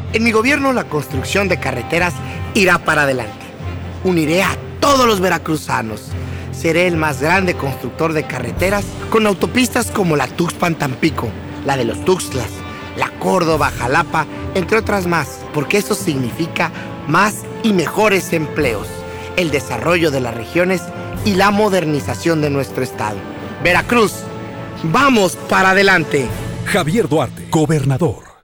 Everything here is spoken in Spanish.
En mi gobierno la construcción de carreteras irá para adelante. Uniré a todos los veracruzanos. Seré el más grande constructor de carreteras con autopistas como la Tuxpan-Tampico, la de los Tuxtlas, la Córdoba-Jalapa, entre otras más, porque eso significa más y mejores empleos, el desarrollo de las regiones y la modernización de nuestro estado. Veracruz, ¡vamos para adelante! Javier Duarte, gobernador.